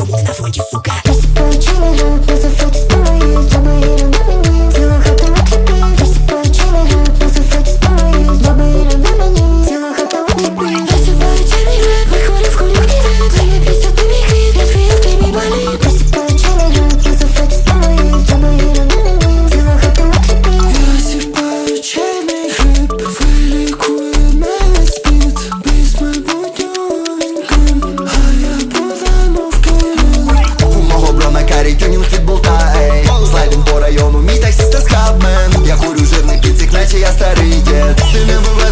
Ми на фронті, сука. Розсипаю чайний гриб, я зафоті спалою. Баба Іра на мені, ціла хата у кліпі. Розсипаю чайний гриб, я зафоті спалою. Баба Іра на мені, ціла хата у кліпі. Розсипаю чайний гриб, виходив в колективи. Твоя пісня, ти мій хит, я твій, ти мій болит. Розсипаю чайний гриб, я зафоті спалою. Баба Іра на мені, ціла хата у кліпі. Розсипаю чайний гриб, вилікує мене спід. Без майбутнього інким, а я подану в Київ. У мого брома карі тюнінг від болта, ей. Слайдинг по району, мій таксист та скабмен. Я курю жирний піцик, наче я старий дід. Ти не буває